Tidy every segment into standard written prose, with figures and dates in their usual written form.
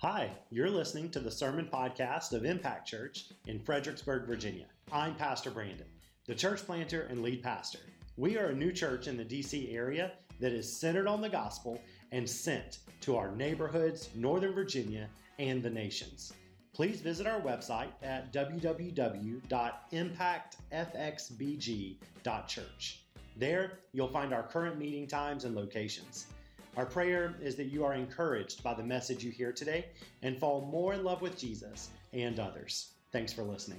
Hi, you're listening to the Sermon Podcast of Impact Church in Fredericksburg, Virginia. I'm Pastor Brandon, the church planter and lead pastor. We are a new church in the DC area that is centered on the gospel and sent to our neighborhoods, Northern Virginia, and the nations. Please visit our website at www.impactfxbg.church. There, you'll find our current meeting times and locations. Our prayer is that you are encouraged by the message you hear today and fall more in love with Jesus and others. Thanks for listening.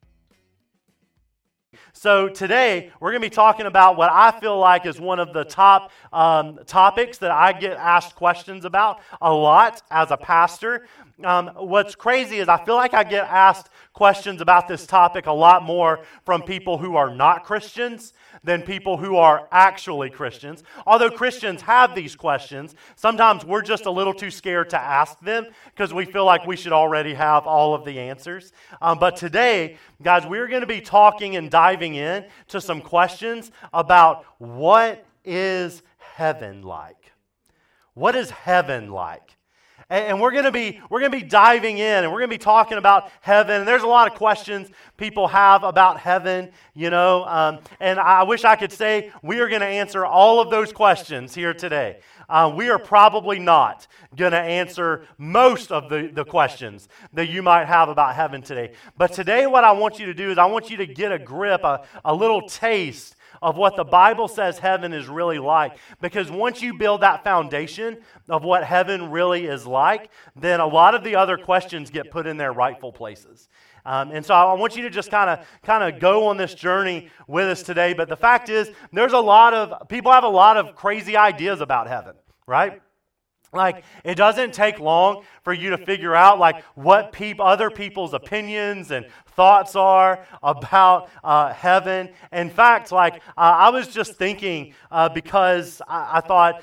So today, we're going to be talking about what I feel like is one of the top topics that I get asked questions about a lot as a pastor. What's crazy is I feel like I get asked questions about this topic a lot more from people who are not Christians than people who are actually Christians. Although Christians have these questions, sometimes we're just a little too scared to ask them because we feel like we should already have all of the answers. But today, guys, we're going to be talking and diving in to some questions about what is heaven like? What is heaven like? And we're going to be diving in, and we're going to be talking about heaven. And there's a lot of questions people have about heaven, and I wish I could say we are going to answer all of those questions here today. We are probably not going to answer most of the questions that you might have about heaven today. But today what I want you to do is I want you to get a grip, a little taste of what the Bible says heaven is really like. Because once you build that foundation of what heaven really is like, then a lot of the other questions get put in their rightful places. And so I want you to just kind of go on this journey with us today. But the fact is, people have a lot of crazy ideas about heaven, right? Like, it doesn't take long for you to figure out, like, what other people's opinions and thoughts are about heaven. In fact, I was just thinking, because I thought,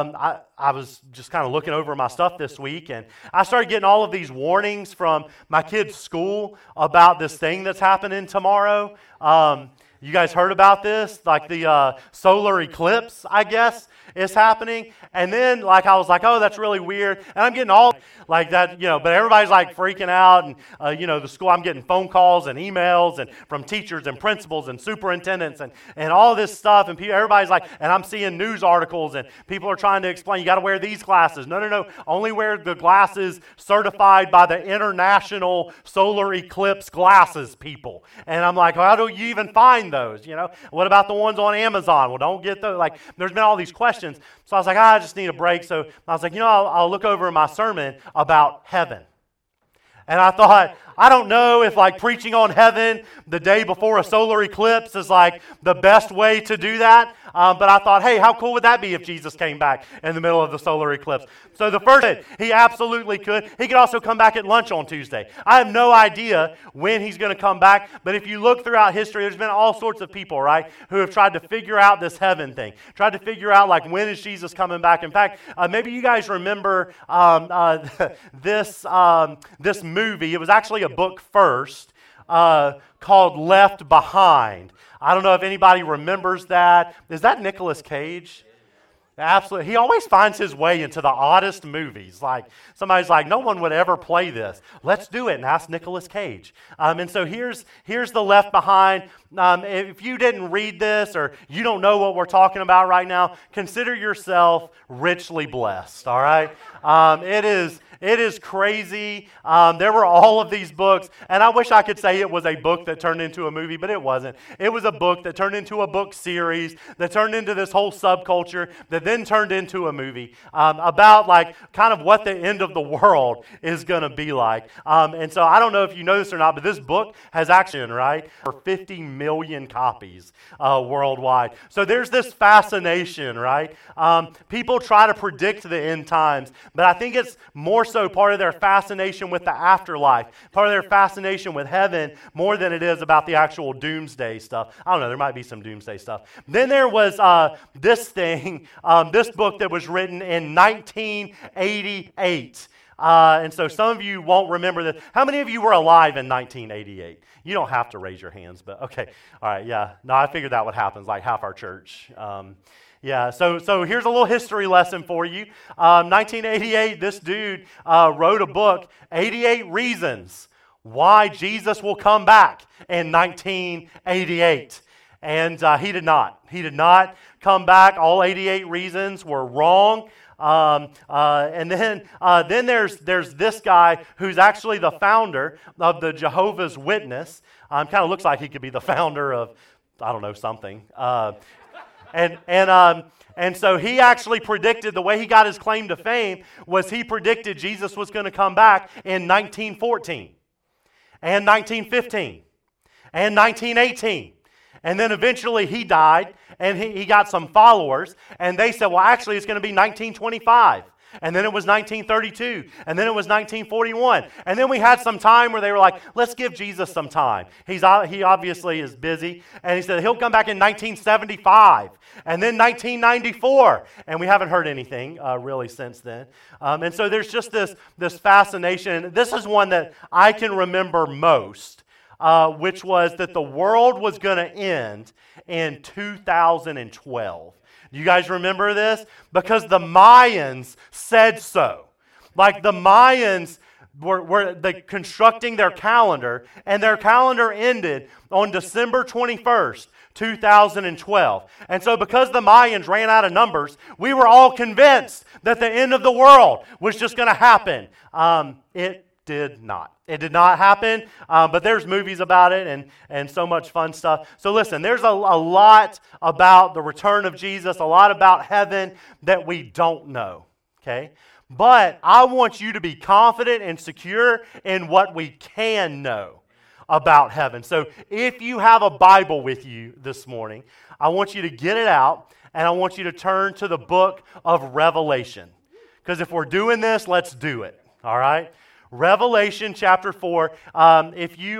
I was just kind of looking over my stuff this week, and I started getting all of these warnings from my kids' school about this thing that's happening tomorrow. You guys heard about this? Like the solar eclipse, I guess, is happening. And then, I was like, oh, that's really weird. And I'm getting all like that, but everybody's freaking out. And, the school, I'm getting phone calls and emails and from teachers and principals and superintendents and all this stuff. And everybody's and I'm seeing news articles and people are trying to explain, you got to wear these glasses. No. Only wear the glasses certified by the International Solar Eclipse Glasses people. And I'm like, how do you even find those? What about the ones on Amazon? Well, don't get those. There's been all these questions. So I was like, I just need a break. So I was like, I'll look over my sermon about heaven. And I thought, I don't know if preaching on heaven the day before a solar eclipse is the best way to do that. But I thought, hey, how cool would that be if Jesus came back in the middle of the solar eclipse? So the first, he absolutely could. He could also come back at lunch on Tuesday. I have no idea when he's going to come back. But if you look throughout history, there's been all sorts of people, right, who have tried to figure out this heaven thing. Tried to figure out, when is Jesus coming back? In fact, maybe you guys remember this movie. It was actually a book first called Left Behind. I don't know if anybody remembers that. Is that Nicolas Cage? Absolutely. He always finds his way into the oddest movies. Somebody's no one would ever play this. Let's do it and ask Nicolas Cage. And so here's the Left Behind. If you didn't read this or you don't know what we're talking about right now, consider yourself richly blessed, all right? It is crazy. There were all of these books, and I wish I could say it was a book that turned into a movie, but it wasn't. It was a book that turned into a book series, that turned into this whole subculture, that then turned into a movie about kind of what the end of the world is going to be like. And so I don't know if you know this or not, but this book has actually, right, for 50 million copies worldwide. So there's this fascination, right? People try to predict the end times, but I think it's more so part of their fascination with the afterlife, part of their fascination with heaven, more than it is about the actual doomsday stuff. I don't know, there might be some doomsday stuff. Then there was this book that was written in 1988. And so some of you won't remember this. How many of you were alive in 1988? You don't have to raise your hands, but okay. All right, yeah. No, I figured that would happen. It's half our church. Yeah, so here's a little history lesson for you. 1988, this dude wrote a book, 88 Reasons Why Jesus Will Come Back in 1988. And he did not. He did not come back. All 88 reasons were wrong. And then there's this guy who's actually the founder of the Jehovah's Witness. Kind of looks like he could be the founder of, I don't know, something. And so he actually predicted, the way he got his claim to fame was he predicted Jesus was going to come back in 1914 and 1915 and 1918. And then eventually he died, and he got some followers, and they said, well, actually, it's going to be 1925. And then it was 1932, and then it was 1941. And then we had some time where they were like, let's give Jesus some time. He obviously is busy, and he said he'll come back in 1975, and then 1994. And we haven't heard anything really since then. And so there's just this fascination. This is one that I can remember most. Which was that the world was going to end in 2012. You guys remember this? Because the Mayans said so. Like the Mayans were constructing their calendar, and their calendar ended on December 21st, 2012. And so because the Mayans ran out of numbers, we were all convinced that the end of the world was just going to happen. It did not. It did not happen, but there's movies about it and so much fun stuff. So listen, there's a lot about the return of Jesus, a lot about heaven that we don't know, okay? But I want you to be confident and secure in what we can know about heaven. So if you have a Bible with you this morning, I want you to get it out, and I want you to turn to the book of Revelation. Because if we're doing this, let's do it, all right? Revelation chapter 4. If you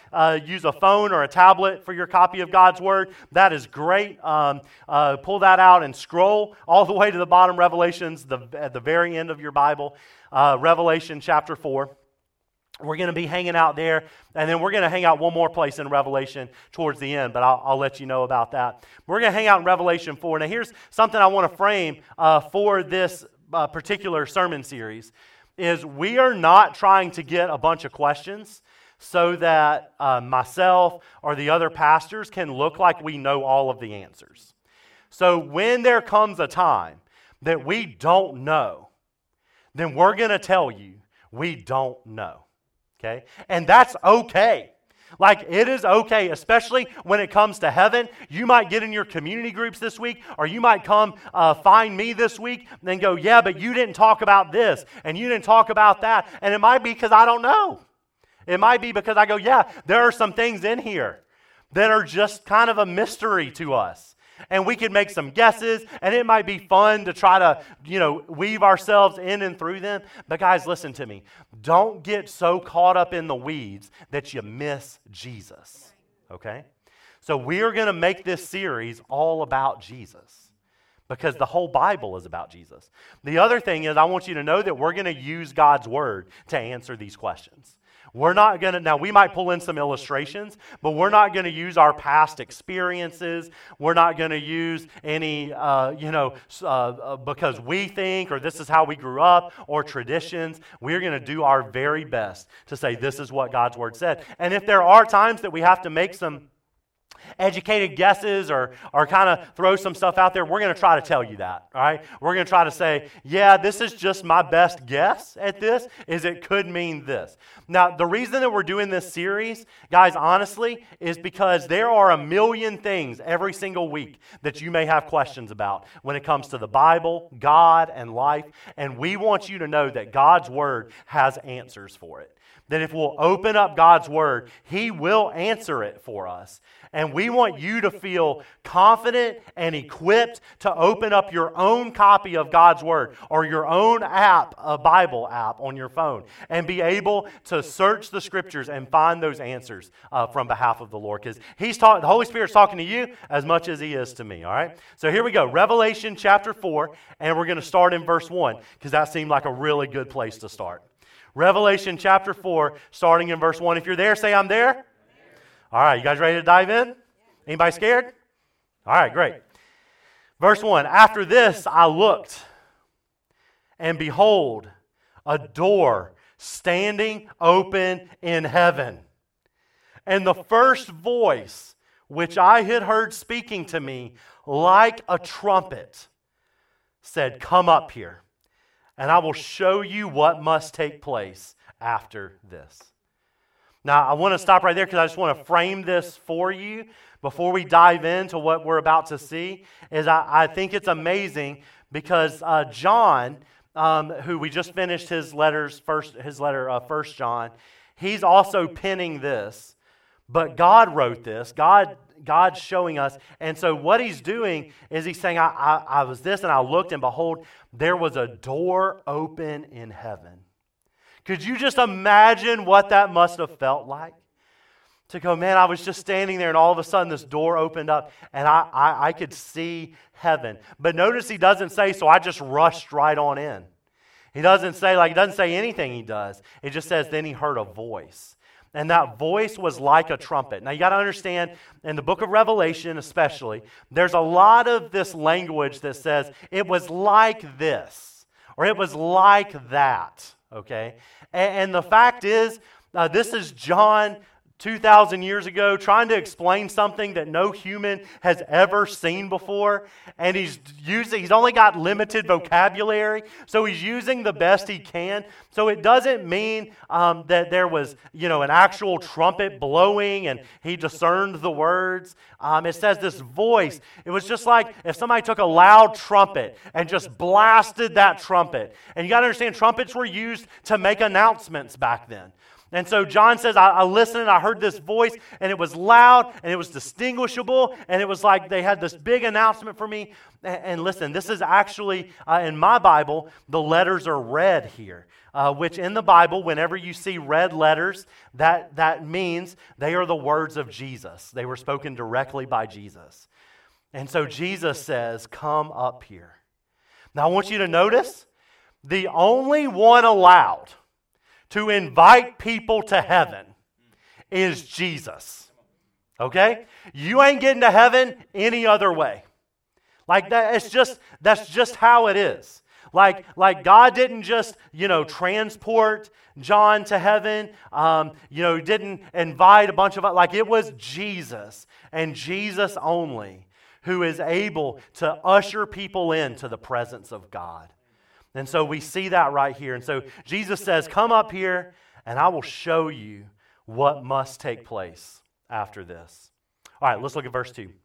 use a phone or a tablet for your copy of God's Word, that is great. Pull that out and scroll all the way to the bottom. Revelation's at the very end of your Bible. Revelation chapter 4. We're going to be hanging out there, and then we're going to hang out one more place in Revelation towards the end, but I'll let you know about that. We're going to hang out in Revelation 4. Now, here's something I want to frame for this particular sermon series. Is we are not trying to get a bunch of questions so that myself or the other pastors can look like we know all of the answers. So when there comes a time that we don't know, then we're going to tell you we don't know, okay? And that's okay. Like, it is okay, especially when it comes to heaven. You might get in your community groups this week, or you might come find me this week and go, yeah, but you didn't talk about this, and you didn't talk about that. And it might be because I don't know. It might be because I go, yeah, there are some things in here that are just kind of a mystery to us. And we could make some guesses, and it might be fun to try to, weave ourselves in and through them. But guys, listen to me. Don't get so caught up in the weeds that you miss Jesus, okay? So we are going to make this series all about Jesus because the whole Bible is about Jesus. The other thing is I want you to know that we're going to use God's Word to answer these questions. We're not going to, now we might pull in some illustrations, but we're not going to use our past experiences. We're not going to use any, because we think, or this is how we grew up, or traditions. We're going to do our very best to say this is what God's Word said. And if there are times that we have to make some educated guesses or kind of throw some stuff out there, we're going to try to tell you that, all right? We're going to try to say, yeah, this is just my best guess at this, is it could mean this. Now, the reason that we're doing this series, guys, honestly, is because there are a million things every single week that you may have questions about when it comes to the Bible, God, and life, and we want you to know that God's Word has answers for it. That if we'll open up God's Word, He will answer it for us. And we want you to feel confident and equipped to open up your own copy of God's Word or your own app, a Bible app on your phone, and be able to search the Scriptures and find those answers from behalf of the Lord. Because the Holy Spirit's talking to you as much as He is to me, all right? So here we go, Revelation chapter 4, and we're going to start in verse 1 because that seemed like a really good place to start. Revelation chapter 4, starting in verse 1. If you're there, say, I'm there. All right, you guys ready to dive in? Anybody scared? All right, great. Verse 1, after this I looked, and behold, a door standing open in heaven. And the first voice which I had heard speaking to me like a trumpet said, "Come up here, and I will show you what must take place after this." Now, I want to stop right there because I just want to frame this for you before we dive into what we're about to see. I think it's amazing because John, who we just finished his letter, 1 John, he's also penning this. But God wrote this. God's showing us. And so what he's doing is he's saying, I was this, and I looked, and behold, there was a door open in heaven. Could you just imagine what that must have felt like? To go, man, I was just standing there, and all of a sudden this door opened up, and I could see heaven. But notice he doesn't say, so I just rushed right on in. He doesn't say anything he does. It just says, then he heard a voice. And that voice was like a trumpet. Now, you got to understand, in the book of Revelation especially, there's a lot of this language that says, it was like this, or it was like that, okay? And the fact is, this is John 2,000 years ago trying to explain something that no human has ever seen before, and he's only got limited vocabulary, so he's using the best he can. So it doesn't mean that there was an actual trumpet blowing and he discerned the words. It says this voice. It was just like if somebody took a loud trumpet and just blasted that trumpet. And you got to understand, trumpets were used to make announcements back then. And so John says, I listened and I heard this voice, and it was loud and it was distinguishable, and it was like they had this big announcement for me. And listen, this is actually, in my Bible, the letters are red here, which in the Bible, whenever you see red letters, that means they are the words of Jesus. They were spoken directly by Jesus. And so Jesus says, "Come up here." Now I want you to notice, the only one allowed to invite people to heaven is Jesus. Okay? You ain't getting to heaven any other way. Like that, that's just how it is. Like God didn't just, transport John to heaven. Didn't invite a bunch of, it was Jesus and Jesus only who is able to usher people into the presence of God. And so we see that right here. And so Jesus says, "Come up here, and I will show you what must take place after this." All right, let's look at verse 2.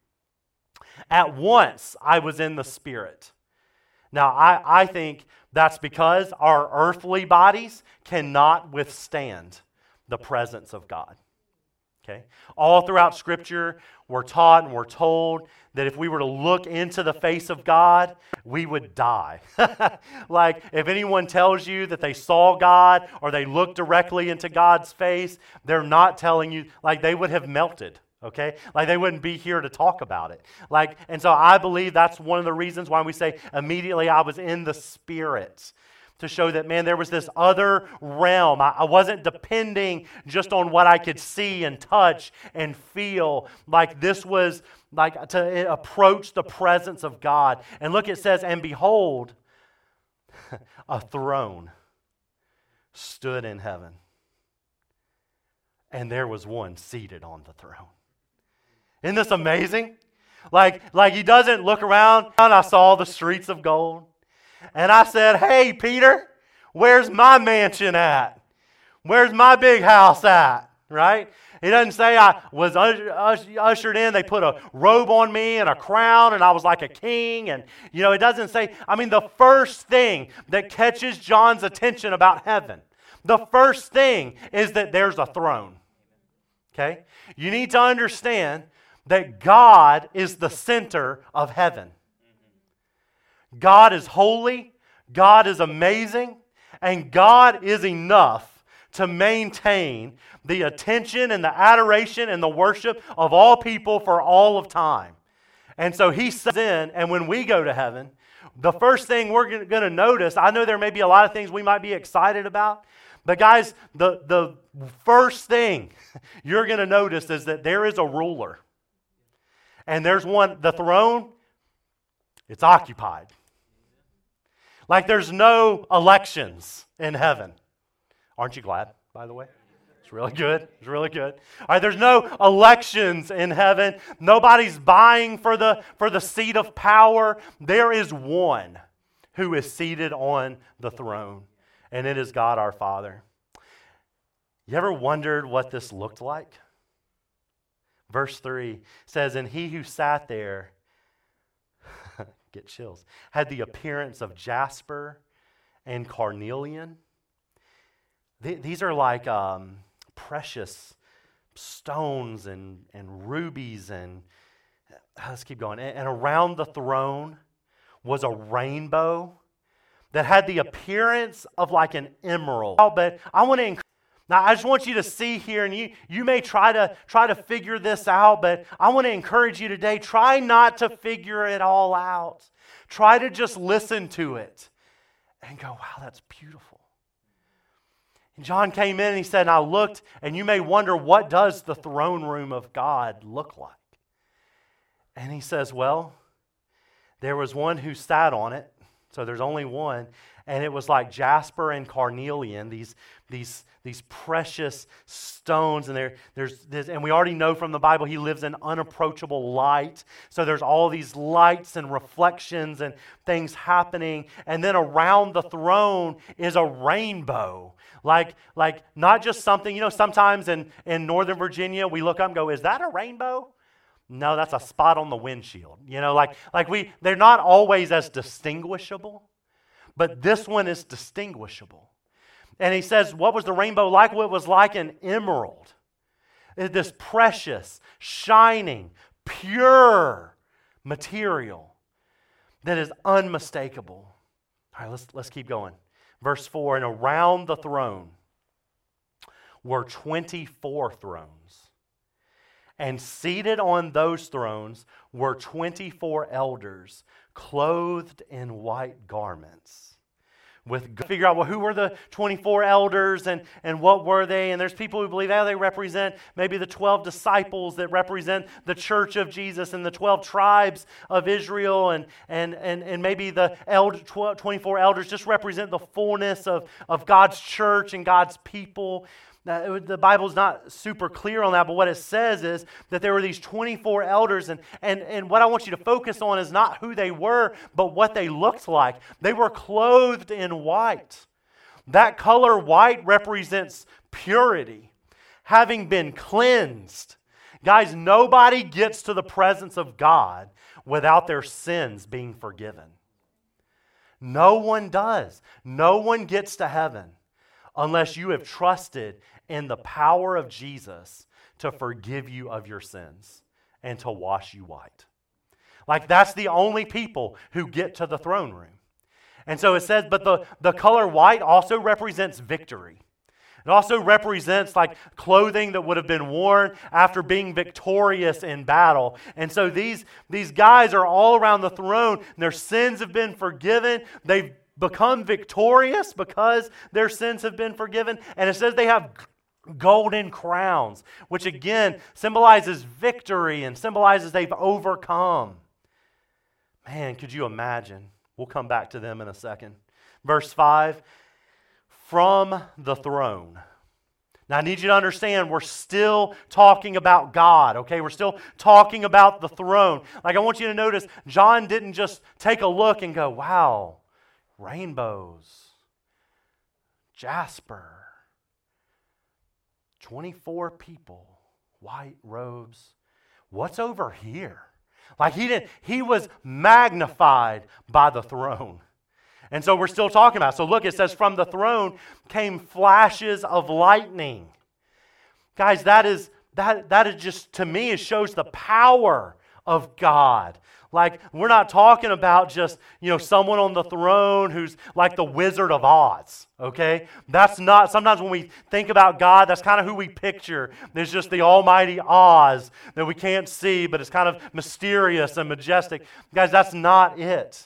"At once I was in the Spirit." Now, I think that's because our earthly bodies cannot withstand the presence of God. Okay? All throughout Scripture, we're taught and we're told that if we were to look into the face of God, we would die. Like, if anyone tells you that they saw God or they looked directly into God's face, they're not telling you, they would have melted. Okay? They wouldn't be here to talk about it. And so I believe that's one of the reasons why we say immediately I was in the Spirit. To show that, man, there was this other realm. I wasn't depending just on what I could see and touch and feel. This was to approach the presence of God. And look, it says, "And behold, a throne stood in heaven. And there was one seated on the throne." Isn't this amazing? He doesn't look around, and I saw the streets of gold. And I said, "Hey, Peter, where's my mansion at? Where's my big house at?" Right? He doesn't say I was ushered in. They put a robe on me and a crown, and I was like a king. And, it doesn't say, the first thing that catches John's attention about heaven, the first thing is that there's a throne. Okay? You need to understand that God is the center of heaven. God is holy, God is amazing, and God is enough to maintain the attention and the adoration and the worship of all people for all of time. And so he says in, and when we go to heaven, the first thing we're going to notice, I know there may be a lot of things we might be excited about, but guys, the first thing you're going to notice is that there is a ruler. And there's one, the throne It's occupied. Like there's no elections in heaven. Aren't you glad, by the way? It's really good. It's really good. All right, there's no elections in heaven. Nobody's vying for the seat of power. There is one who is seated on the throne, and it is God our Father. You ever wondered what this looked like? Verse 3 says, and he who sat there, get chills, had the appearance of jasper and carnelian. These are like precious stones and rubies and let's keep going. And around the throne was a rainbow that had the appearance of like an emerald. But I want to now I just want you to see here, and you may try to figure this out, but I want to encourage you today, try not to figure it all out. Try to just listen to it and go, wow, that's beautiful. And John came in and he said, and I looked, and you may wonder, what does the throne room of God look like? And he says, well, there was one who sat on it, so there's only one, and it was like jasper and carnelian, these precious stones, and there's this, and we already know from the Bible he lives in unapproachable light. So there's all these lights and reflections and things happening, and then around the throne is a rainbow. Like not just something, sometimes in Northern Virginia we look up and go, is that a rainbow? No, that's a spot on the windshield. They're not always as distinguishable, but this one is distinguishable. And he says, what was the rainbow like? Well, it was like an emerald. This precious, shining, pure material that is unmistakable. All right, let's keep going. Verse 4, and around the throne were 24 thrones. And seated on those thrones were 24 elders, clothed in white garments. Figure out, well, who were the 24 elders and what were they? And there's people who believe they represent maybe the 12 disciples that represent the church of Jesus and the 12 tribes of Israel, and maybe the 24 elders just represent the fullness of God's church and God's people. Now, the Bible's not super clear on that, but what it says is that there were these 24 elders, and what I want you to focus on is not who they were, but what they looked like. They were clothed in white. That color white represents purity, having been cleansed. Guys, nobody gets to the presence of God without their sins being forgiven. No one does. No one gets to heaven unless you have trusted in the power of Jesus to forgive you of your sins and to wash you white. Like that's the only people who get to the throne room. And so it says, but the color white also represents victory. It also represents like clothing that would have been worn after being victorious in battle. And so these guys are all around the throne, and their sins have been forgiven. They've become victorious because their sins have been forgiven. And it says they have golden crowns, which again symbolizes victory and symbolizes they've overcome. Man, could you imagine? We'll come back to them in a second. Verse 5, from the throne. Now I need you to understand, we're still talking about God, okay? We're still talking about the throne. Like I want you to notice, John didn't just take a look and go, wow, rainbows, jasper, 24 people, white robes. What's over here? Like he was magnified by the throne. And so we're still talking about it. So look, it says from the throne came flashes of lightning. Guys, that is just, to me, it shows the power of God. Like, we're not talking about just, someone on the throne who's like the Wizard of Oz, okay? That's not, sometimes when we think about God, that's kind of who we picture. There's just the almighty Oz that we can't see, but it's kind of mysterious and majestic. Guys, that's not it.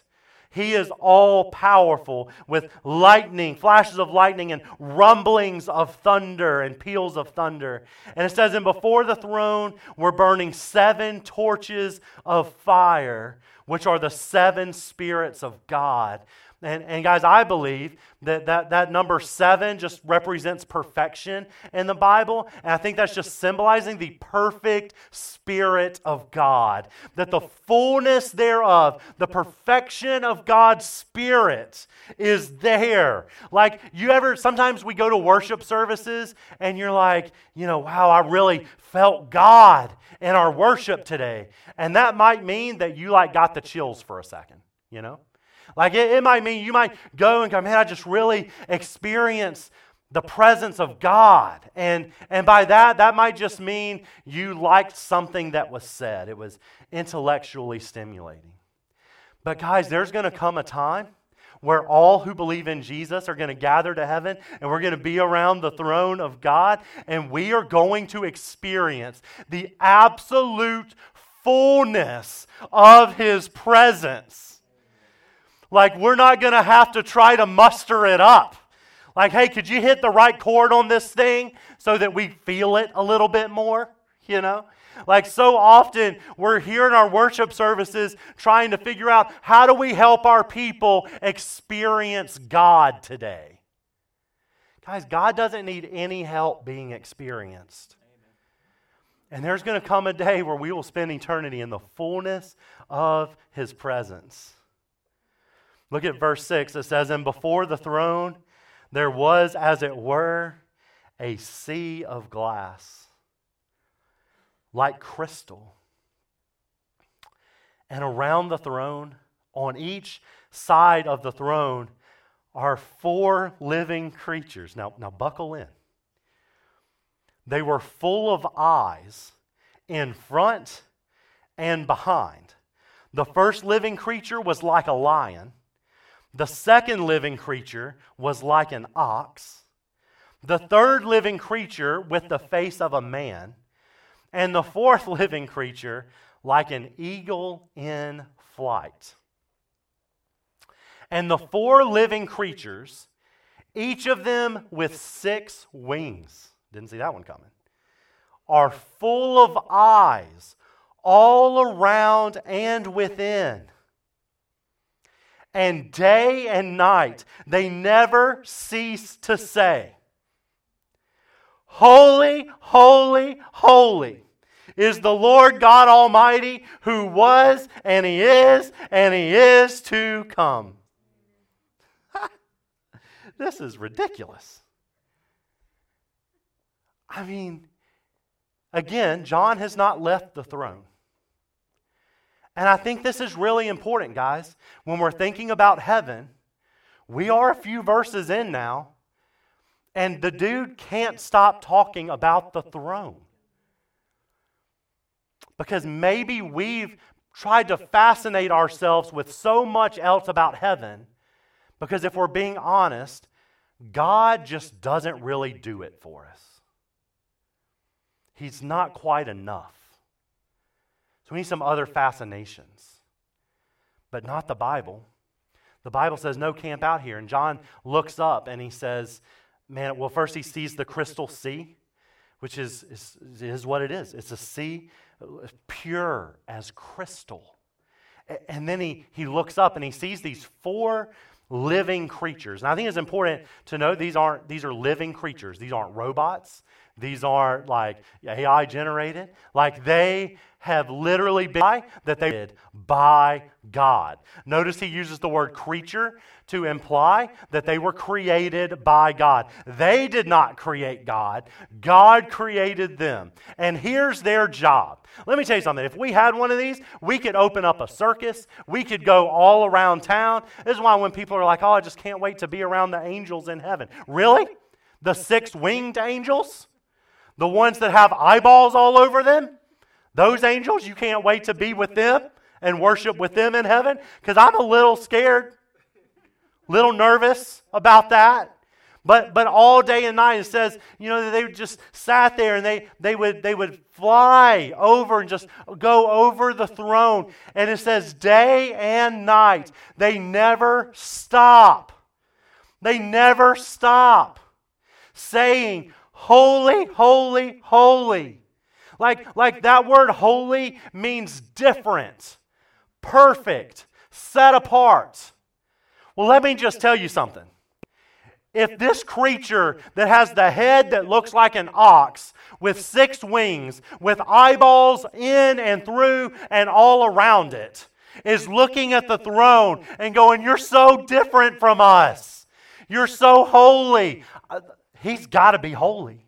He is all powerful with lightning, flashes of lightning and rumblings of thunder and peals of thunder. And it says, and before the throne were burning 7 torches of fire, which are the 7 spirits of God. And guys, I believe that number 7 just represents perfection in the Bible. And I think that's just symbolizing the perfect Spirit of God. That the fullness thereof, the perfection of God's Spirit is there. Like sometimes we go to worship services and you're like, wow, I really felt God in our worship today. And that might mean that you got the chills for a second, Like it might mean you might go and go, man, I just really experienced the presence of God. And by that might just mean you liked something that was said. It was intellectually stimulating. But guys, there's going to come a time where all who believe in Jesus are going to gather to heaven and we're going to be around the throne of God and we are going to experience the absolute fullness of His presence. Like, we're not going to have to try to muster it up. Like, hey, could you hit the right chord on this thing so that we feel it a little bit more? Like, so often we're here in our worship services trying to figure out how do we help our people experience God today. Guys, God doesn't need any help being experienced. And there's going to come a day where we will spend eternity in the fullness of His presence. Look at verse 6. It says, and before the throne there was, as it were, a sea of glass, like crystal. And around the throne, on each side of the throne, are 4 living creatures. Now buckle in. They were full of eyes in front and behind. The first living creature was like a lion. The second living creature was like an ox. The third living creature with the face of a man. And the fourth living creature like an eagle in flight. And the 4 living creatures, each of them with 6 wings, didn't see that one coming, are full of eyes all around and within. And day and night, they never cease to say, holy, holy, holy is the Lord God Almighty, who was, and He is to come. This is ridiculous. I mean, again, John has not left the throne. And I think this is really important, guys. When we're thinking about heaven, we are a few verses in now, and the dude can't stop talking about the throne. Because maybe we've tried to fascinate ourselves with so much else about heaven, because if we're being honest, God just doesn't really do it for us. He's not quite enough. So we need some other fascinations. But not the Bible. The Bible says, no, camp out here. And John looks up and he says, first he sees the crystal sea, which is what it is. It's a sea pure as crystal. And then he looks up and he sees these 4 living creatures. And I think it's important to know these are living creatures. These aren't robots. These aren't like AI generated. Like they have literally been by God. Notice he uses the word creature to imply that they were created by God. They did not create God. God created them. And here's their job. Let me tell you something. If we had one of these, we could open up a circus. We could go all around town. This is why when people are like, oh, I just can't wait to be around the angels in heaven. Really? The 6-winged angels? The ones that have eyeballs all over them? Those angels, you can't wait to be with them and worship with them in heaven? Because I'm a little scared, little nervous about that. But all day and night, it says, they just sat there and they would fly over and just go over the throne. And it says day and night. They never stop. They never stop saying, holy, holy, holy. Like that word holy means different, perfect, set apart. Well, let me just tell you something. If this creature that has the head that looks like an ox with 6 wings, with eyeballs in and through and all around it, is looking at the throne and going, you're so different from us. You're so holy. He's got to be holy.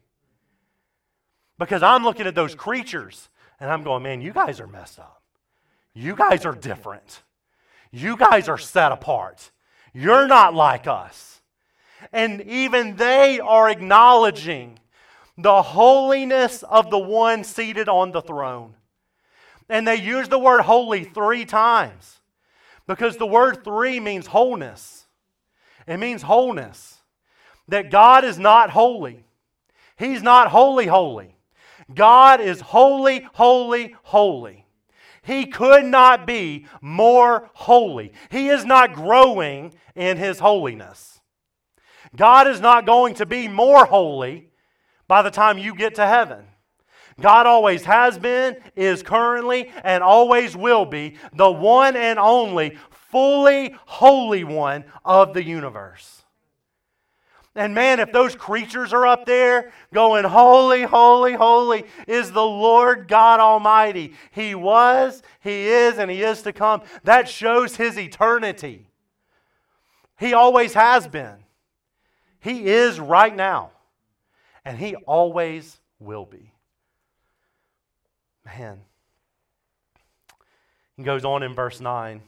Because I'm looking at those creatures and I'm going, man, you guys are messed up. You guys are different. You guys are set apart. You're not like us. And even they are acknowledging the holiness of the one seated on the throne. And they use the word holy 3 times. Because the word 3 means wholeness. It means wholeness. That God is not holy. He's not holy, holy. God is holy, holy, holy. He could not be more holy. He is not growing in His holiness. God is not going to be more holy by the time you get to heaven. God always has been, is currently, and always will be the one and only fully holy one of the universe. And man, if those creatures are up there going, holy, holy, holy is the Lord God Almighty. He was, He is, and He is to come. That shows His eternity. He always has been. He is right now. And He always will be. Man. He goes on in verse 9.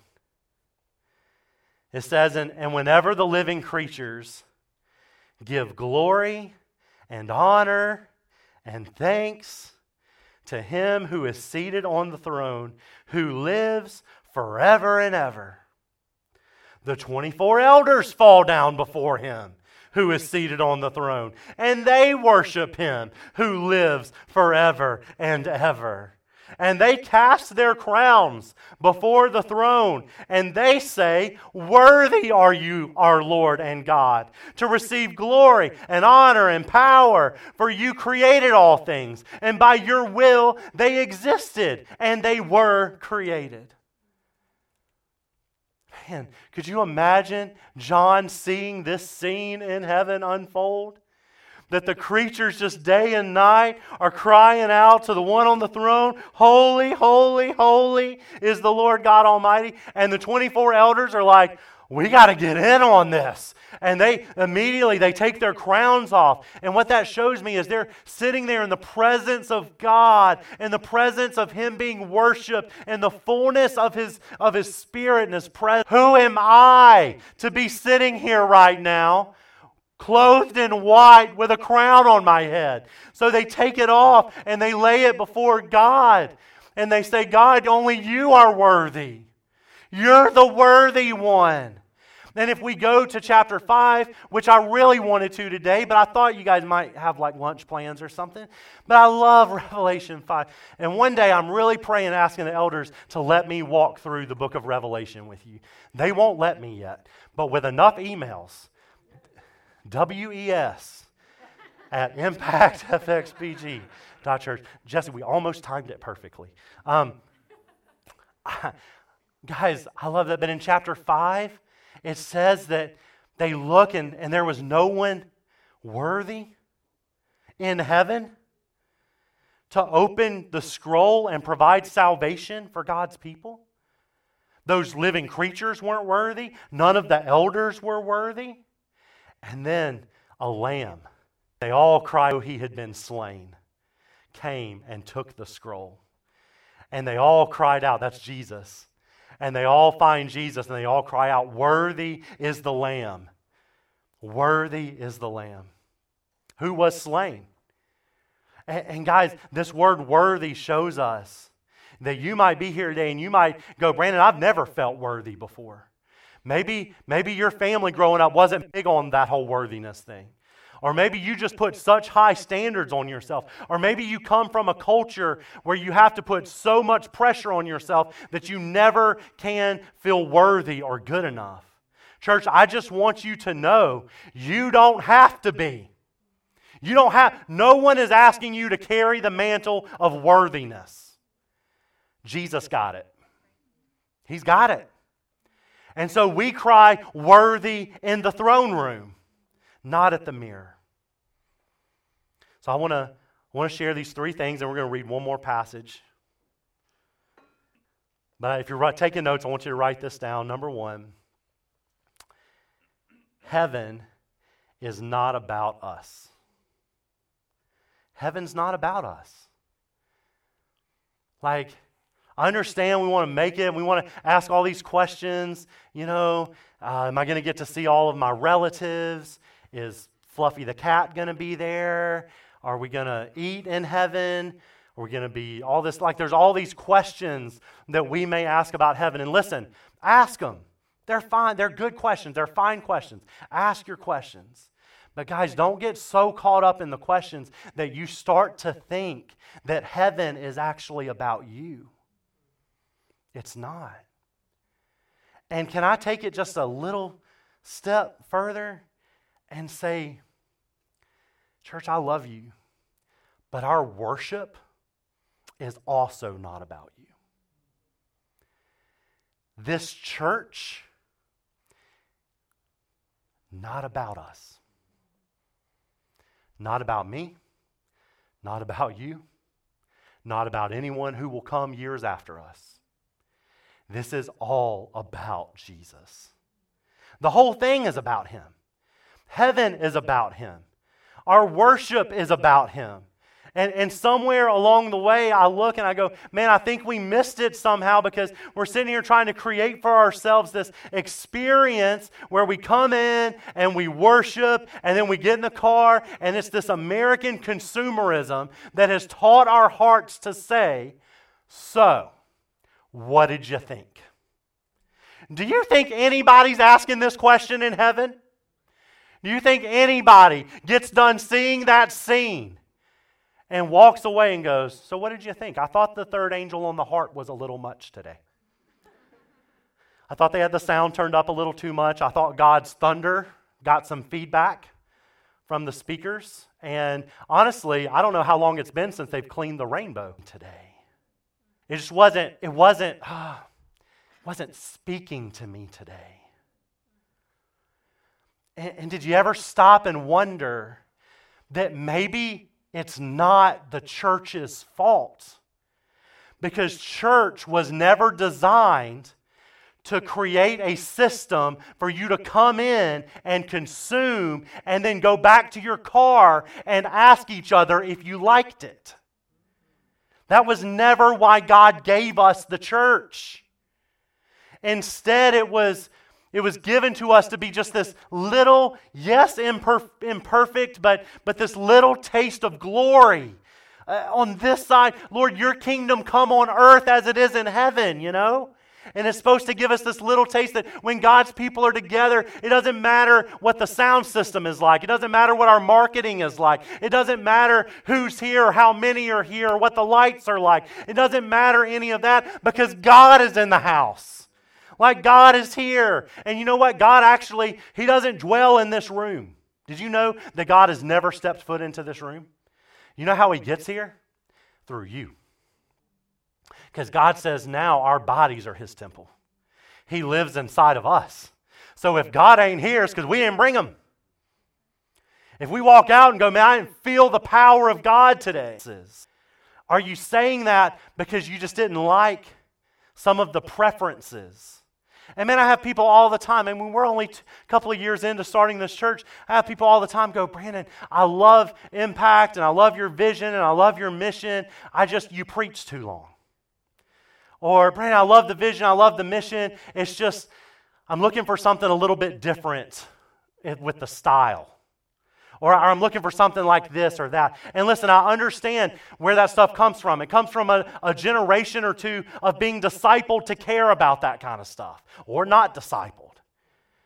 It says, and whenever the living creatures give glory and honor and thanks to Him who is seated on the throne, who lives forever and ever. The 24 elders fall down before Him who is seated on the throne, and they worship Him who lives forever and ever. And they cast their crowns before the throne, and they say, worthy are you, our Lord and God, to receive glory and honor and power, for you created all things, and by your will they existed, and they were created. Man, could you imagine John seeing this scene in heaven unfold? That the creatures just day and night are crying out to the one on the throne, holy, holy, holy is the Lord God Almighty. And the 24 elders are like, we got to get in on this. And they immediately take their crowns off. And what that shows me is they're sitting there in the presence of God, in the presence of Him being worshiped, in the fullness of His Spirit and His presence. Who am I to be sitting here right now, clothed in white with a crown on my head? So they take it off and they lay it before God. And they say, God, only you are worthy. You're the worthy one. And if we go to chapter 5, which I really wanted to today, but I thought you guys might have like lunch plans or something. But I love Revelation 5. And one day I'm really praying, asking the elders to let me walk through the book of Revelation with you. They won't let me yet. But with enough emails, WES at impactfxpg.church. Jesse, we almost timed it perfectly. Guys, I love that. But in chapter 5, it says that they look and there was no one worthy in heaven to open the scroll and provide salvation for God's people. Those living creatures weren't worthy. None of the elders were worthy. And then a lamb, they all cried, He had been slain, came and took the scroll. And they all cried out, that's Jesus. And they all find Jesus and they all cry out, worthy is the Lamb. Worthy is the Lamb who was slain. And guys, this word worthy shows us that you might be here today and you might go, Brandon, I've never felt worthy before. Maybe your family growing up wasn't big on that whole worthiness thing. Or maybe you just put such high standards on yourself. Or maybe you come from a culture where you have to put so much pressure on yourself that you never can feel worthy or good enough. Church, I just want you to know you don't have to be. No one is asking you to carry the mantle of worthiness. Jesus got it. He's got it. And so we cry, worthy in the throne room, not at the mirror. So I want to share these three things, and we're going to read one more passage. But if you're taking notes, I want you to write this down. Number one, heaven is not about us. Heaven's not about us. Like, I understand we want to make it. We want to ask all these questions. Am I going to get to see all of my relatives? Is Fluffy the cat going to be there? Are we going to eat in heaven? Are we going to be all this? Like, there's all these questions that we may ask about heaven. And listen, ask them. They're fine. They're good questions. They're fine questions. Ask your questions. But guys, don't get so caught up in the questions that you start to think that heaven is actually about you. It's not. And can I take it just a little step further and say, church, I love you, but our worship is also not about you. This church, not about us. Not about me, not about you, not about anyone who will come years after us. This is all about Jesus. The whole thing is about Him. Heaven is about Him. Our worship is about Him. And somewhere along the way, I look and I go, man, I think we missed it somehow because we're sitting here trying to create for ourselves this experience where we come in and we worship and then we get in the car, and it's this American consumerism that has taught our hearts to say, so, what did you think? Do you think anybody's asking this question in heaven? Do you think anybody gets done seeing that scene and walks away and goes, so what did you think? I thought the third angel on the harp was a little much today. I thought they had the sound turned up a little too much. I thought God's thunder got some feedback from the speakers. And honestly, I don't know how long it's been since they've cleaned the rainbow today. It just wasn't speaking to me today. And did you ever stop and wonder that maybe it's not the church's fault? Because church was never designed to create a system for you to come in and consume and then go back to your car and ask each other if you liked it. That was never why God gave us the church. Instead, it was given to us to be just this little, yes, imperfect, but this little taste of glory. On this side, Lord, your kingdom come on earth as it is in heaven, And it's supposed to give us this little taste that when God's people are together, it doesn't matter what the sound system is like. It doesn't matter what our marketing is like. It doesn't matter who's here or how many are here or what the lights are like. It doesn't matter any of that because God is in the house. Like God is here. And you know what? God actually, He doesn't dwell in this room. Did you know that God has never stepped foot into this room? You know how He gets here? Through you. Because God says now our bodies are His temple. He lives inside of us. So if God ain't here, it's because we didn't bring Him. If we walk out and go, man, I didn't feel the power of God today. Are you saying that because you just didn't like some of the preferences? And man, I have people all the time, and when we're only a couple of years into starting this church, I have people all the time go, Brandon, I love Impact, and I love your vision, and I love your mission. You preach too long. Or, Brandon, I love the vision, I love the mission. It's just, I'm looking for something a little bit different with the style. Or I'm looking for something like this or that. And listen, I understand where that stuff comes from. It comes from a generation or two of being discipled to care about that kind of stuff. Or not discipled.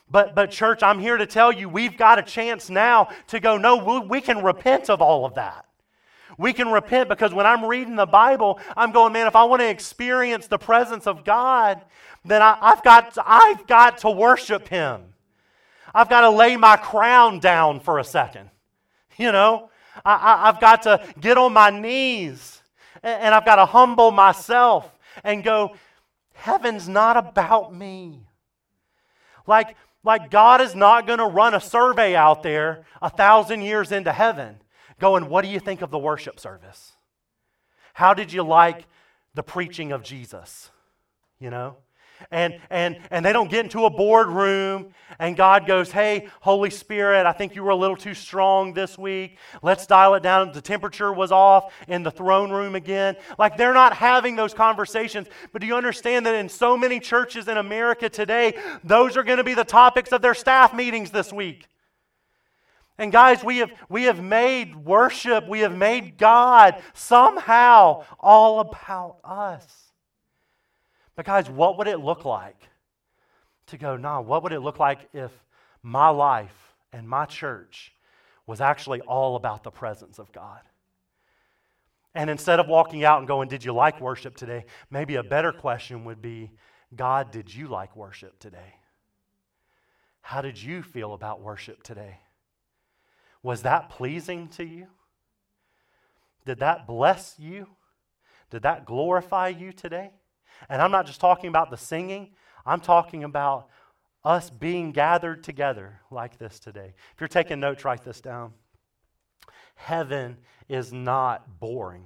But church, I'm here to tell you, we've got a chance now to go, no, we can repent of all of that. We can repent because when I'm reading the Bible, I'm going, man, if I want to experience the presence of God, then I've got to worship Him. I've got to lay my crown down for a second. You know, I've got to get on my knees and I've got to humble myself and go, heaven's not about me. Like God is not going to run a survey out there 1,000 years into heaven going, what do you think of the worship service? How did you like the preaching of Jesus? You know? And they don't get into a boardroom and God goes, hey, Holy Spirit, I think you were a little too strong this week. Let's dial it down. The temperature was off in the throne room again. Like they're not having those conversations. But do you understand that in so many churches in America today, those are going to be the topics of their staff meetings this week? And guys, we have made worship, we have made God somehow all about us. But guys, what would it look like to go, what would it look like if my life and my church was actually all about the presence of God? And instead of walking out and going, did you like worship today? Maybe a better question would be, God, did you like worship today? How did you feel about worship today? Was that pleasing to you? Did that bless you? Did that glorify you today? And I'm not just talking about the singing. I'm talking about us being gathered together like this today. If you're taking notes, write this down. Heaven is not boring.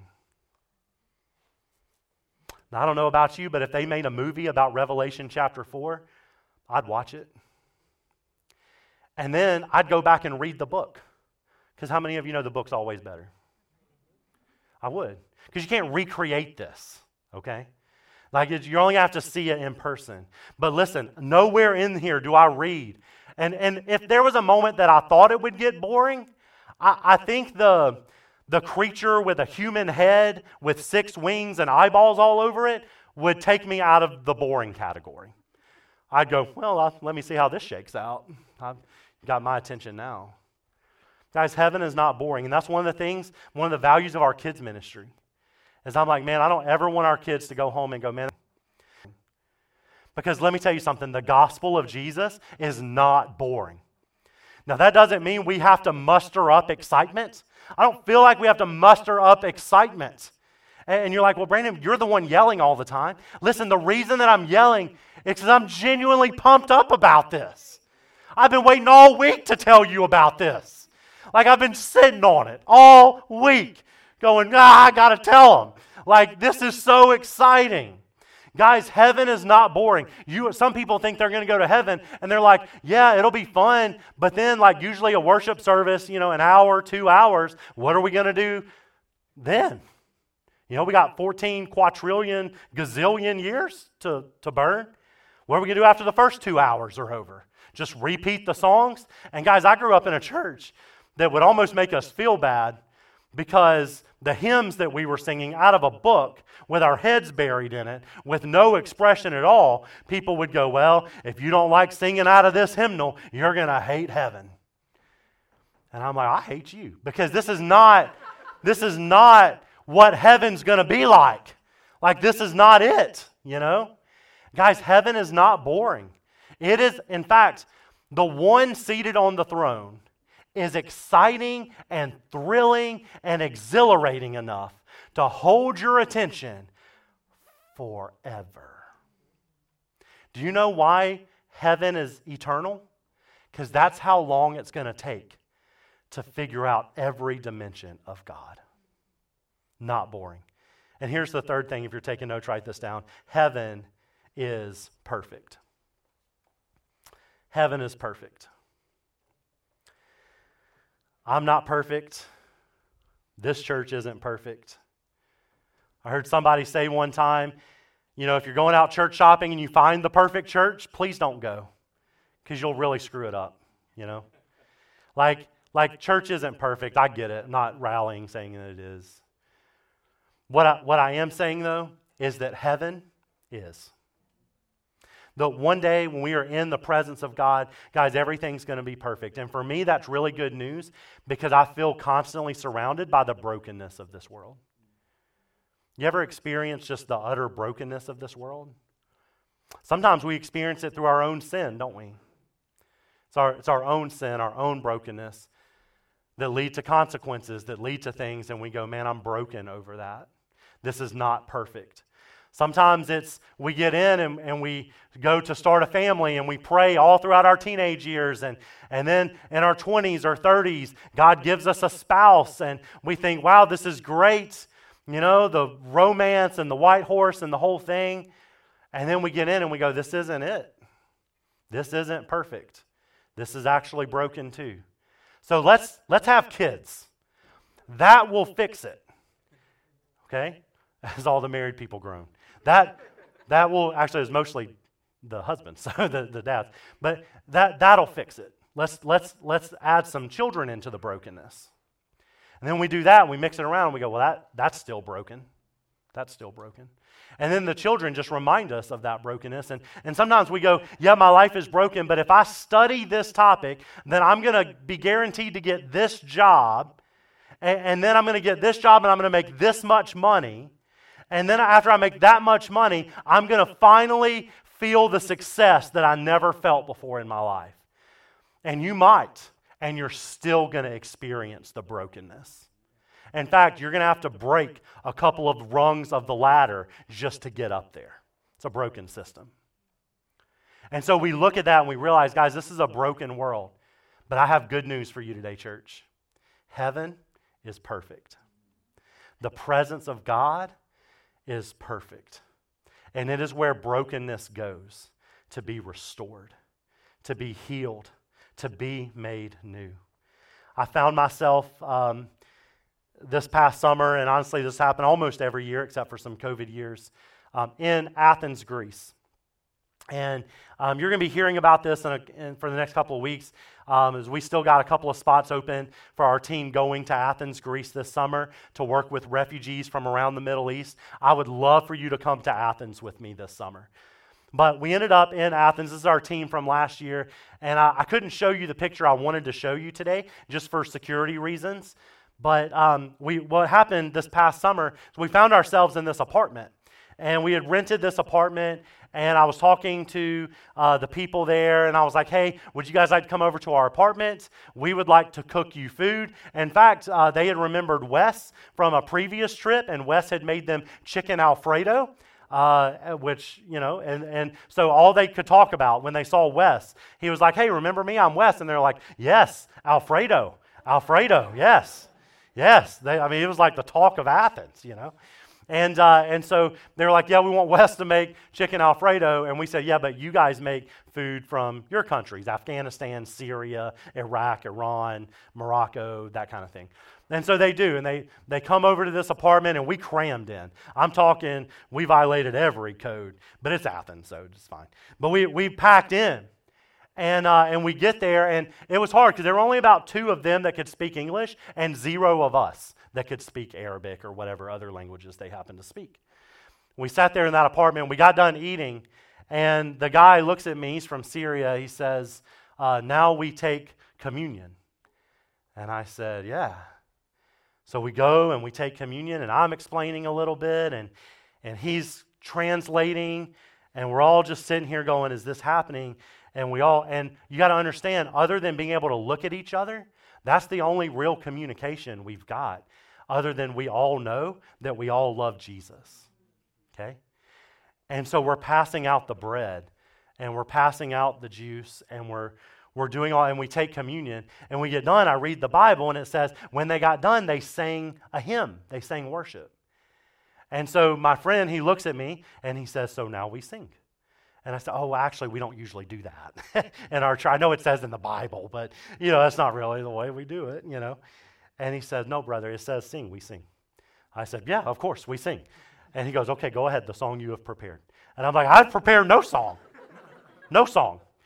Now, I don't know about you, but if they made a movie about Revelation chapter 4, I'd watch it. And then I'd go back and read the book. Because how many of you know the book's always better? I would. Because you can't recreate this, okay? Like you only have to see it in person. But listen, nowhere in here do I read. And if there was a moment that I thought it would get boring, I think the creature with a human head with 6 wings and eyeballs all over it would take me out of the boring category. I'd go, well, let me see how this shakes out. I've got my attention now. Guys, heaven is not boring. And that's one of the values of our kids' ministry. Is I'm like, man, I don't ever want our kids to go home and go, man. Because let me tell you something, the gospel of Jesus is not boring. Now, that doesn't mean we have to muster up excitement. I don't feel like we have to muster up excitement. And you're like, well, Brandon, you're the one yelling all the time. Listen, the reason that I'm yelling is because I'm genuinely pumped up about this. I've been waiting all week to tell you about this. Like I've been sitting on it all week going, I got to tell them. Like this is so exciting. Guys, heaven is not boring. Some people think they're going to go to heaven and they're like, yeah, it'll be fun. But then like usually a worship service, an hour, 2 hours, what are we going to do then? We got 14 quadrillion, gazillion years to burn. What are we going to do after the first 2 hours are over? Just repeat the songs? And guys, I grew up in a church that would almost make us feel bad because the hymns that we were singing out of a book with our heads buried in it, with no expression at all, people would go, well, if you don't like singing out of this hymnal, you're going to hate heaven. And I'm like, I hate you because this is not what heaven's going to be like. Like this is not it, Guys, heaven is not boring. It is, in fact, the one seated on the throne is exciting and thrilling and exhilarating enough to hold your attention forever. Do you know why heaven is eternal? Because that's how long it's going to take to figure out every dimension of God. Not boring. And here's the third thing, if you're taking notes, write this down. Heaven is perfect. Heaven is perfect. I'm not perfect. This church isn't perfect. I heard somebody say one time, if you're going out church shopping and you find the perfect church, please don't go because you'll really screw it up, Like church isn't perfect. I get it. I'm not rallying saying that it is. What I am saying, though, is that heaven is. one day when we are in the presence of God, guys, everything's going to be perfect. And for me, that's really good news because I feel constantly surrounded by the brokenness of this world. You ever experience just the utter brokenness of this world? Sometimes we experience it through our own sin, don't we? It's our own sin, our own brokenness that lead to consequences, that lead to things, and we go, man, I'm broken over that. This is not perfect. Sometimes we get in and we go to start a family and we pray all throughout our teenage years and then in our 20s or 30s, God gives us a spouse and we think, wow, this is great. You know, the romance and the white horse and the whole thing. And then we get in and we go, this isn't it. This isn't perfect. This is actually broken too. So let's have kids. That will fix it. Okay? As all the married people groan. That will, actually, it was mostly the husbands, so the dads. But that'll fix it. Let's add some children into the brokenness. And then we do that and we mix it around and we go, well, that's still broken. That's still broken. And then the children just remind us of that brokenness. And sometimes we go, yeah, my life is broken, but if I study this topic, then I'm going to be guaranteed to get this job. And then I'm going to get this job and I'm going to make this much money. And then after I make that much money, I'm going to finally feel the success that I never felt before in my life. And you might, and you're still going to experience the brokenness. In fact, you're going to have to break a couple of rungs of the ladder just to get up there. It's a broken system. And so we look at that and we realize, guys, this is a broken world. But I have good news for you today, church. Heaven is perfect. The presence of God is perfect. And it is where brokenness goes to be restored, to be healed, to be made new. I found myself this past summer, and honestly this happened almost every year except for some COVID years, in Athens, Greece. And you're going to be hearing about this for the next couple of weeks as we still got a couple of spots open for our team going to Athens, Greece this summer to work with refugees from around the Middle East. I would love for you to come to Athens with me this summer. But we ended up in Athens. This is our team from last year. And I couldn't show you the picture I wanted to show you today just for security reasons. But what happened this past summer is we found ourselves in this apartment. And we had rented this apartment, and I was talking to the people there, and I was like, hey, would you guys like to come over to our apartment? We would like to cook you food. In fact, they had remembered Wes from a previous trip, and Wes had made them chicken Alfredo, which, you know, and so all they could talk about when they saw Wes, he was like, hey, remember me? I'm Wes. And they're like, yes, Alfredo, yes. Yes, it was like the talk of Athens, you know. And so they were like, yeah, we want Wes to make chicken Alfredo. And we said, yeah, but you guys make food from your countries, Afghanistan, Syria, Iraq, Iran, Morocco, that kind of thing. And so they do. And they come over to this apartment and we crammed in. I'm talking, we violated every code. But it's Athens, so it's fine. But we packed in. And we get there, and it was hard because there were only about 2 of them that could speak English and 0 of us that could speak Arabic or whatever other languages they happened to speak. We sat there in that apartment. We got done eating, and the guy looks at me. He's from Syria. He says, now we take communion. And I said, yeah. So we go, and we take communion, and I'm explaining a little bit, and he's translating, and we're all just sitting here going, is this happening? And you got to understand, other than being able to look at each other, that's the only real communication we've got, other than we all know that we all love Jesus, okay? And so we're passing out the bread, and we're passing out the juice, and we're doing all, and we take communion, and we get done. I read the Bible, and it says, when they got done, they sang a hymn. They sang worship. And so my friend, he looks at me, and he says, so now we sing. And I said, oh, actually, we don't usually do that in our church. I know it says in the Bible, but, that's not really the way we do it, And he said, no, brother, it says sing, we sing. I said, yeah, of course, we sing. And he goes, okay, go ahead, the song you have prepared. And I'm like, I've prepared no song. No song.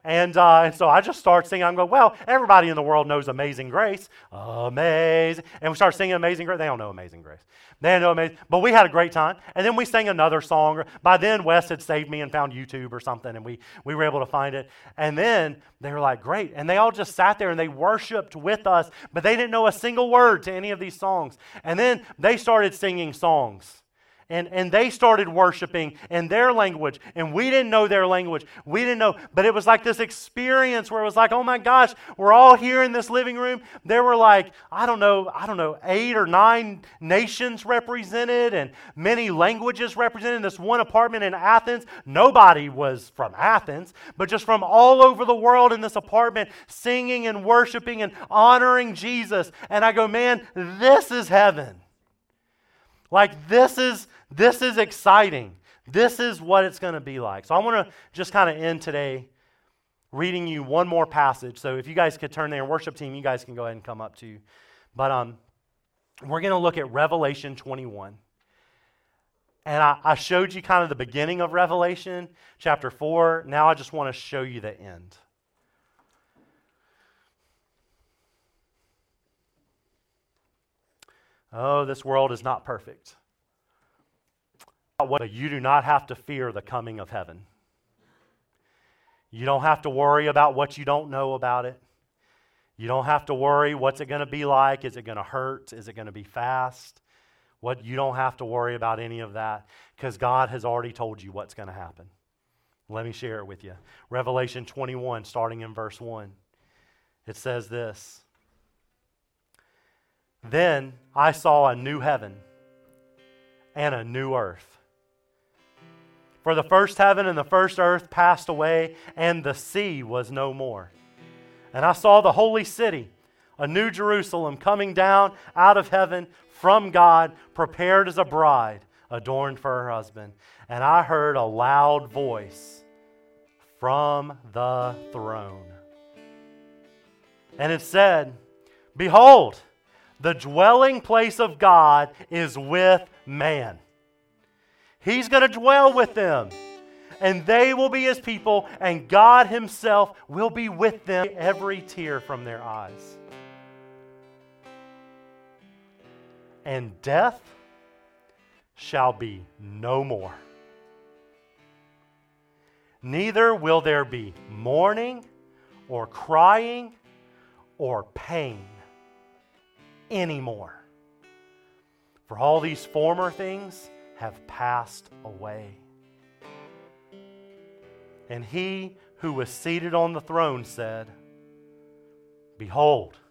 And so I just start singing. I'm going, well, everybody in the world knows Amazing Grace. Amazing. And we start singing Amazing Grace. They don't know Amazing Grace. They don't know Amazing. But we had a great time. And then we sang another song. By then, Wes had saved me and found YouTube or something, and we were able to find it. And then they were like, great. And they all just sat there and they worshiped with us, but they didn't know a single word to any of these songs. And then they started singing songs. And they started worshiping in their language, and we didn't know their language. We didn't know, but it was like this experience where it was like, oh my gosh, we're all here in this living room. There were like, I don't know, 8 or 9 nations represented and many languages represented in this one apartment in Athens. Nobody was from Athens, but just from all over the world in this apartment, singing and worshiping and honoring Jesus. And I go, man, this is heaven. Like, this is exciting. This is what it's going to be like. So I want to just kind of end today reading you one more passage. So if you guys could turn there, worship team, you guys can go ahead and come up too. But we're going to look at Revelation 21. And I showed you kind of the beginning of Revelation, chapter 4. Now I just want to show you the end. Oh, this world is not perfect. But you do not have to fear the coming of heaven. You don't have to worry about what you don't know about it. You don't have to worry what's it going to be like. Is it going to hurt? Is it going to be fast? You don't have to worry about any of that because God has already told you what's going to happen. Let me share it with you. Revelation 21, starting in verse 1. It says this. Then I saw a new heaven and a new earth. For the first heaven and the first earth passed away, and the sea was no more. And I saw the holy city, a new Jerusalem, coming down out of heaven from God, prepared as a bride, adorned for her husband. And I heard a loud voice from the throne. And it said, behold, the dwelling place of God is with man. He's going to dwell with them, and they will be His people, and God Himself will be with them, every tear from their eyes. And death shall be no more. Neither will there be mourning or crying or pain anymore. For all these former things have passed away. And He who was seated on the throne said, behold,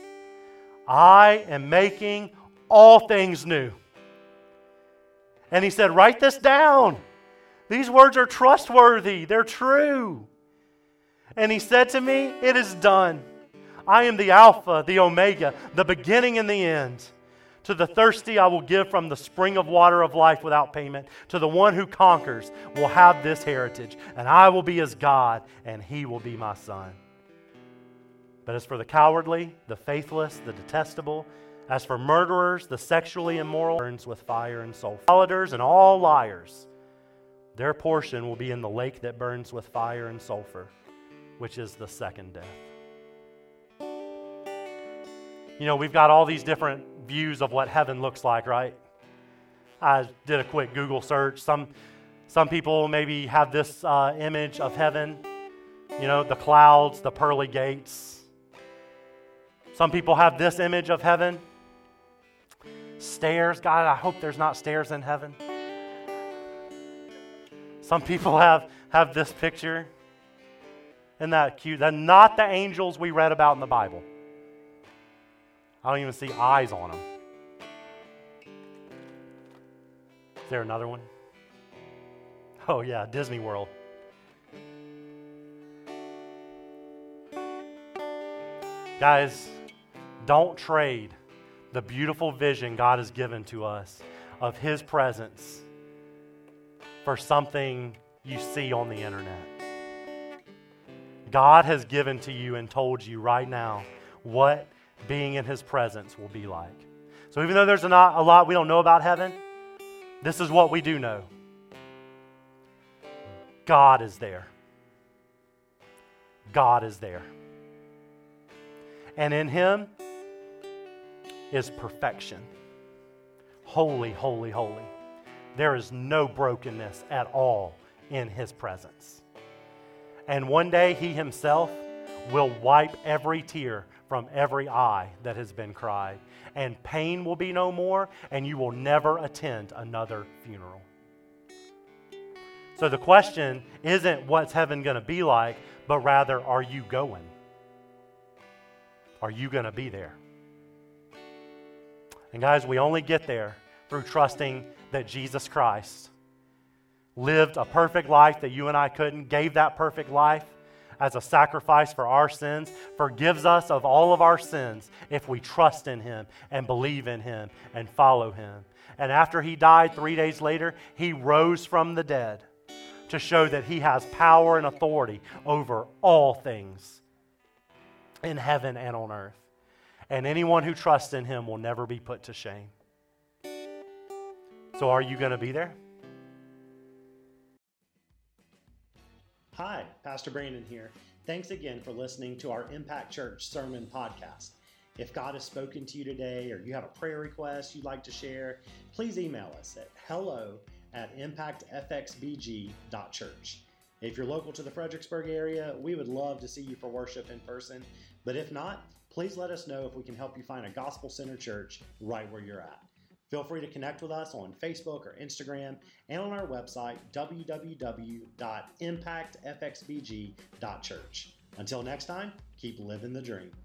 I am making all things new. And He said, write this down. These words are trustworthy. They're true. And He said to me, it is done. I am the Alpha, the Omega, the beginning and the end. To the thirsty I will give from the spring of water of life without payment. To the one who conquers will have this heritage. And I will be his God, and he will be my son. But as for the cowardly, the faithless, the detestable, as for murderers, the sexually immoral, burns with fire and sulfur. Idolaters and all liars, their portion will be in the lake that burns with fire and sulfur, which is the second death. You know, we've got all these different views of what heaven looks like, right? I did a quick Google search. Some people maybe have this image of heaven, you know, the clouds, the pearly gates. Some people have this image of heaven. Stairs. God, I hope there's not stairs in heaven. Some people have this picture. Isn't that cute? They're not the angels we read about in the Bible. I don't even see eyes on them. Is there another one? Oh yeah, Disney World. Guys, don't trade the beautiful vision God has given to us of His presence for something you see on the internet. God has given to you and told you right now what being in His presence will be like. So even though there's not a lot we don't know about heaven, this is what we do know. God is there. God is there. And in Him is perfection. Holy, holy, holy. There is no brokenness at all in His presence. And one day He Himself will wipe every tear from every eye that has been cried. And pain will be no more, and you will never attend another funeral. So the question isn't what's heaven going to be like, but rather, are you going? Are you going to be there? And guys, we only get there through trusting that Jesus Christ lived a perfect life that you and I couldn't, gave that perfect life as a sacrifice for our sins, forgives us of all of our sins if we trust in Him and believe in Him and follow Him. And after He died 3 days later, He rose from the dead to show that He has power and authority over all things in heaven and on earth. And anyone who trusts in Him will never be put to shame. So are you going to be there? Hi, Pastor Brandon here. Thanks again for listening to our Impact Church Sermon Podcast. If God has spoken to you today or you have a prayer request you'd like to share, please email us at hello@impactfxbg.church. If you're local to the Fredericksburg area, we would love to see you for worship in person. But if not, please let us know if we can help you find a gospel-centered church right where you're at. Feel free to connect with us on Facebook or Instagram and on our website, www.impactfxbg.church. Until next time, keep living the dream.